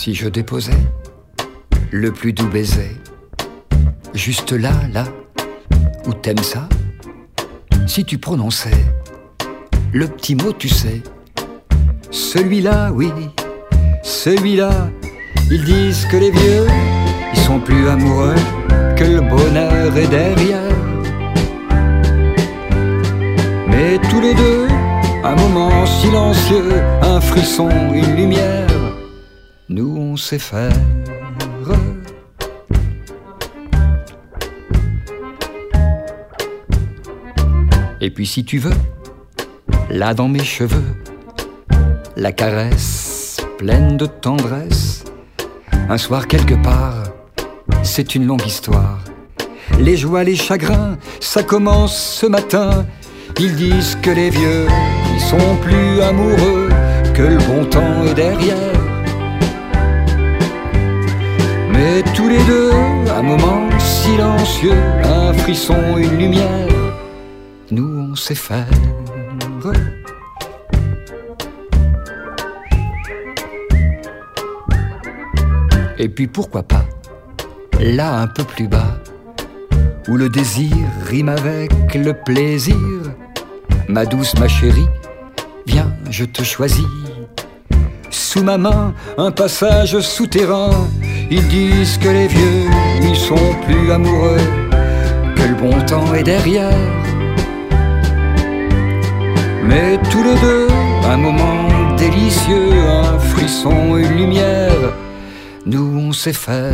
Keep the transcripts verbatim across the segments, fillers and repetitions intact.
Si je déposais le plus doux baiser, juste là, là, où t'aimes ça, si tu prononçais le petit mot, tu sais, celui-là, oui, celui-là, ils disent que les vieux, ils sont plus amoureux, que le bonheur est derrière. Mais tous les deux, un moment silencieux, un frisson, une lumière, nous on sait faire. Et puis si tu veux, là dans mes cheveux, la caresse pleine de tendresse, un soir quelque part, c'est une longue histoire. Les joies, les chagrins, ça commence ce matin. Ils disent que les vieux, ils sont plus amoureux, que le bon temps est derrière. Mais tous les deux, un moment silencieux, un frisson, une lumière, nous on sait faire. Et puis pourquoi pas, là un peu plus bas, où le désir rime avec le plaisir, ma douce, ma chérie, viens, je te choisis. Sous ma main, un passage souterrain, ils disent que les vieux, ils sont plus amoureux, que le bon temps est derrière. Mais tous les deux, un moment délicieux, un frisson, une lumière, nous on sait faire.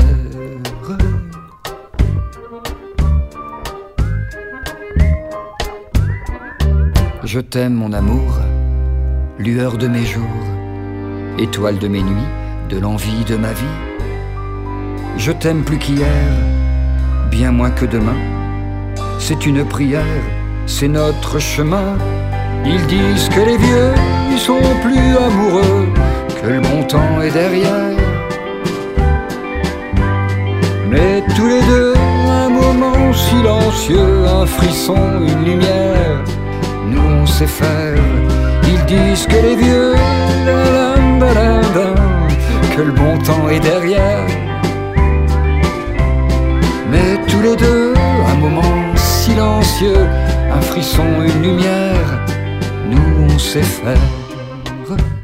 Je t'aime mon amour, lueur de mes jours, étoile de mes nuits, de l'envie de ma vie. Je t'aime plus qu'hier, bien moins que demain. C'est une prière, c'est notre chemin. Ils disent que les vieux, ils sont plus amoureux, que le bon temps est derrière. Mais tous les deux, un moment silencieux, un frisson, une lumière, nous on sait faire. Ils disent que les vieux, que le bon temps est derrière. Mais tous les deux, un moment silencieux, un frisson, une lumière, nous on sait faire.